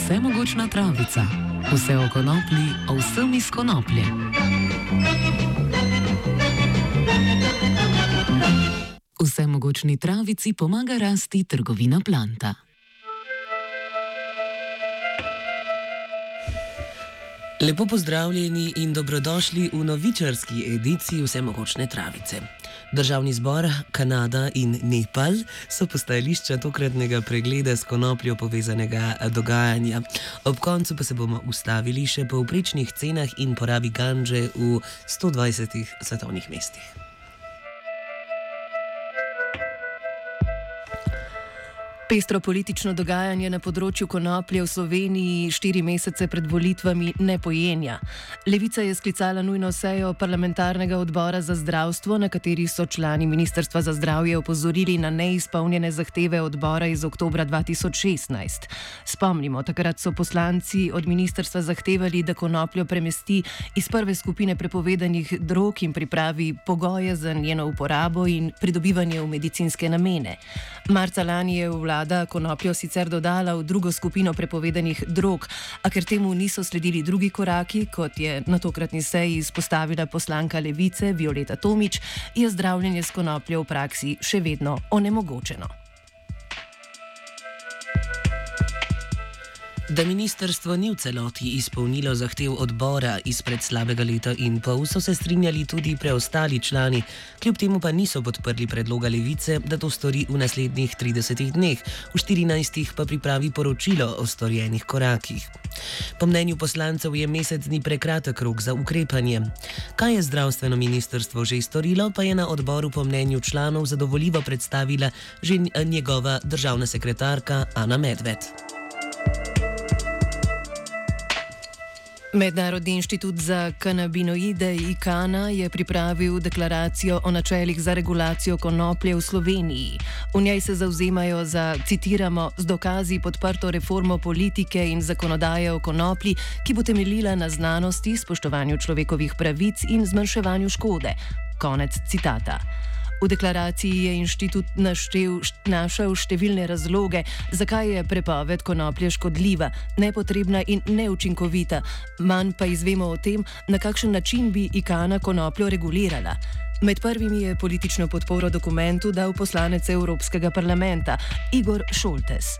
Vsemogočna travica. Vse o konoplji, o vsem iz konoplje. Vsemogočni travici pomaga rasti trgovina Planta. Lepo pozdravljeni in dobrodošli v novičarski ediciji Vsemogočne travice. Državni zbor, Kanada in Nepal so postajališča tokratnega pregleda s konopljo povezanega dogajanja. Ob koncu pa se bomo ustavili še po povprečnih cenah in porabi gandže v 120 svetovnih mestih. Pestro politično dogajanje na področju konoplje v Sloveniji 4 mesece pred volitvami ne pojenja. Levica je sklicala nujno sejo parlamentarnega odbora za zdravstvo, na kateri so člani Ministrstva za zdravje opozorili na neizpolnjene zahteve odbora iz oktobra 2016. Spomnimo, takrat so poslanci od ministrstva zahtevali, da konopljo premesti iz prve skupine prepovedanih drog in pripravi pogoje za njeno uporabo in pridobivanje v medicinske namene. Marca lani je vlada konopljo sicer dodala v drugo skupino prepovedanih drog, a ker temu niso sledili drugi koraki, kot je na tokratni seji izpostavila poslanka Levice Violeta Tomić, je zdravljenje s konopljo v praksi še vedno onemogočeno. Da ministrstvo ni v celoti izpolnilo zahtev odbora izpred slabega leta in pol, so se strinjali tudi preostali člani, kljub temu pa niso podprli predloga Levice, da to stori v naslednjih 30 dneh, v 14 pa pripravi poročilo o storjenih korakih. Po mnenju poslancev je mesec dni prekratek rok za ukrepanje. Kaj je zdravstveno ministrstvo že storilo, pa je na odboru po mnenju članov zadovoljivo predstavila že njegova državna sekretarka Ana Medved. Mednarodni inštitut za kanabinoide ICANA je pripravil deklaracijo o načelih za regulacijo konoplje v Sloveniji. V njej se zavzemajo za, citiramo, z dokazi podprto reformo politike in zakonodaje o konoplji, ki bo temeljila na znanosti, spoštovanju človekovih pravic in zmanjševanju škode. Konec citata. V deklaraciji je inštitut našel številne razloge, zakaj je prepoved konoplje škodljiva, nepotrebna in neučinkovita, manj pa izvemo o tem, na kakšen način bi ICANA konopljo regulirala. Med prvimi je politično podporo dokumentu dal poslanec Evropskega parlamenta Igor Šoltes.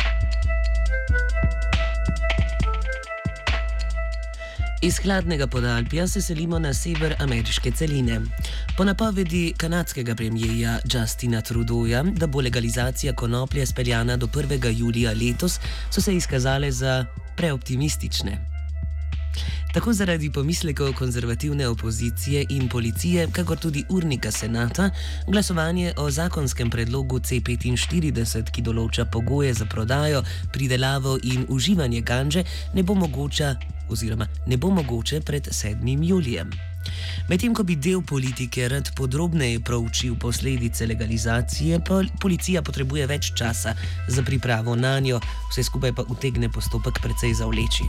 Iz hladnega Podalpja se selimo na sever ameriške celine. Po napovedi kanadskega premierja Justina Trudeauja, da bo legalizacija konoplje speljana do 1. julija letos, so se izkazale za preoptimistične. Tako zaradi pomislekov konzervativne opozicije in policije, kakor tudi urnika senata, glasovanje o zakonskem predlogu C45, ki določa pogoje za prodajo, pridelavo in uživanje gandže, ne bo mogoče pred 7. julijem. Medtem ko bi del politike rad podrobneje proučil posledice legalizacije, policija potrebuje več časa za pripravo nanjo, vse skupaj pa utegne postopek precej zavleči.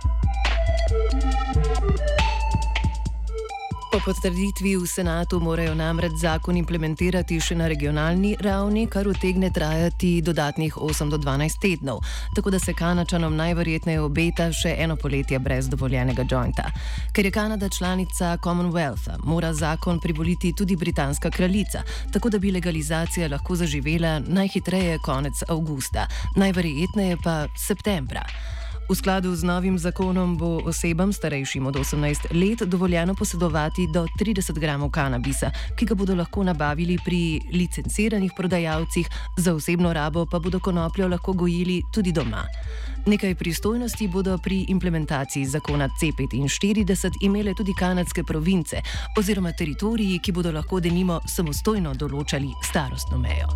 Po potrditvi v senatu morajo namreč zakon implementirati še na regionalni ravni, kar utegne trajati dodatnih 8 do 12 tednov, tako da se Kanačanom najverjetneje obeta še eno poletje brez dovoljenega jointa. Ker je Kanada članica Commonwealtha, mora zakon privoliti tudi britanska kraljica, tako da bi legalizacija lahko zaživela najhitreje konec avgusta, najverjetneje pa septembra. V skladu z novim zakonom bo osebam starejšim od 18 let dovoljeno posedovati do 30 gramov kanabisa, ki ga bodo lahko nabavili pri licenciranih prodajalcih, za osebno rabo pa bodo konopljo lahko gojili tudi doma. Nekaj pristojnosti bodo pri implementaciji zakona C45 imele tudi kanadske province oziroma teritoriji, ki bodo lahko denimo samostojno določali starostno mejo.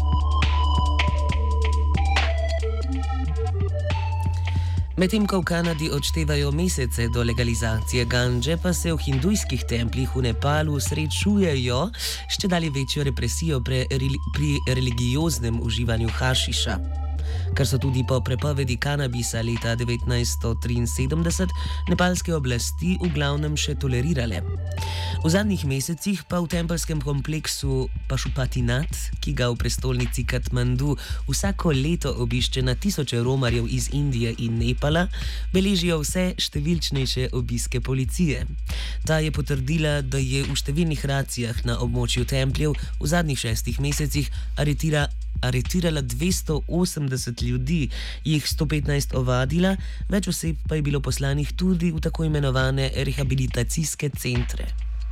Medtem ko v Kanadi odštevajo mesece do legalizacije gandže, pa se v hindujskih templjih v Nepalu srečujejo s čedalje večjo represijo pri religioznem uživanju hašiša. kar so tudi po prepovedi kanabisa leta 1973 nepalske oblasti v glavnem še tolerirale. V zadnjih mesecih pa v tempelskem kompleksu Pašupatinat, ki ga v prestolnici Katmandu vsako leto obišče na tisoče romarjev iz Indije in Nepala, beležijo vse številčnejše obiske policije. Ta je potrdila, da je v številnih racijah na območju templjev v zadnjih 6 mesecih aretirala 280 ljudi, jih 115 ovadila, več oseb pa je bilo poslanih tudi v tako imenovane rehabilitacijske centre.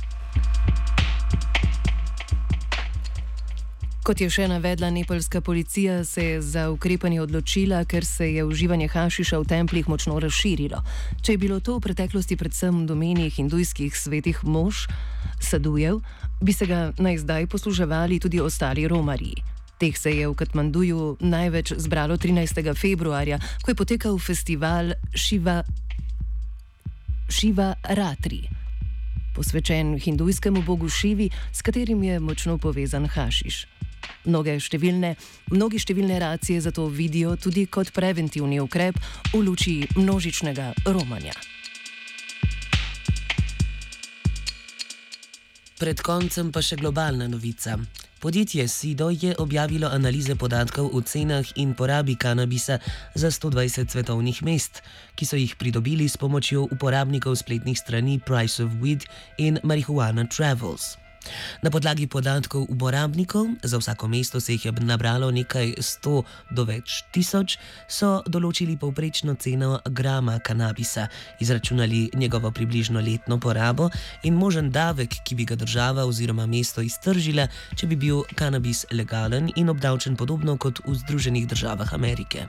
Kot je še navedla nepalska policija, se je za ukrepanje odločila, ker se je uživanje hašiša v templjih močno razširilo. Če je bilo to v preteklosti predvsem v domeni hindujskih svetih mož, sadujev, bi se ga naj zdaj posluževali tudi ostali romarji. Teh se je v Katmanduju največ zbralo 13. februarja, ko je potekal festival Šiva Ratri, posvečen hindujskemu bogu Šivi, s katerim je močno povezan hašiš. Mnogi številne racije zato vidijo tudi kot preventivni ukrep v luči množičnega romanja. Pred koncem pa še globalna novica. Podjetje Sido je objavilo analize podatkov o cenah in porabi kanabisa za 120 svetovnih mest, ki so jih pridobili s pomočjo uporabnikov spletnih strani Price of Weed in Marihuana Travels. Na podlagi podatkov uporabnikov, za vsako mesto se jih je nabralo nekaj 100 do več tisoč, so določili povprečno ceno grama kanabisa, izračunali njegovo približno letno porabo in možen davek, ki bi ga država oziroma mesto iztržila, če bi bil kanabis legalen in obdavčen podobno kot v Združenih državah Amerike.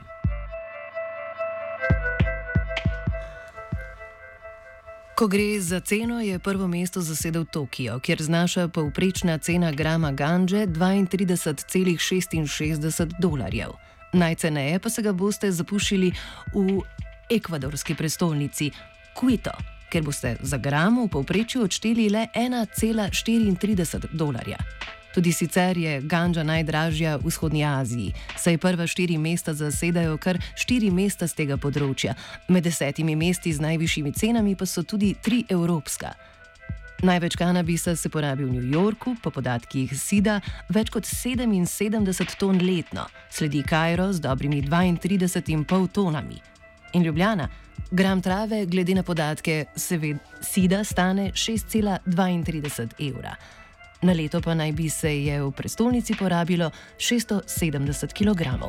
Ko gre za ceno, je prvo mesto zasedel Tokio, kjer znaša povprečna cena grama ganže $32,66. Najceneje pa se ga boste zapuščili v ekvadorski prestolnici Quito, kjer boste za gram v povprečju odšteli le $1,34. Tudi sicer je ganža najdražja v vzhodnji Aziji, saj prva 4 mesta zasedajo kar 4 mesta z tega področja, med 10 mesti z najvišjimi cenami pa so tudi 3 evropska. Največ kanabisa se porabi v New Yorku, po podatkih SIDA več kot 77 ton letno, sledi Kairo z dobrimi 32,5 tonami. In Ljubljana, gram trave glede na podatke SIDA stane €6,32. Na leto pa naj bi se je v prestolnici porabilo 670 kg.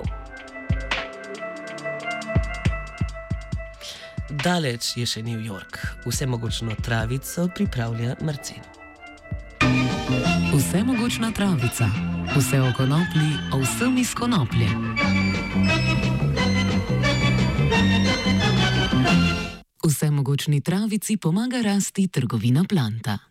Daleč je še New York. Vsemogočno travico pripravlja Marcin. Vsemogočna travica. Vse o konoplji, o vsem iz konoplje. Vsemogočni travici pomaga rasti trgovina planta.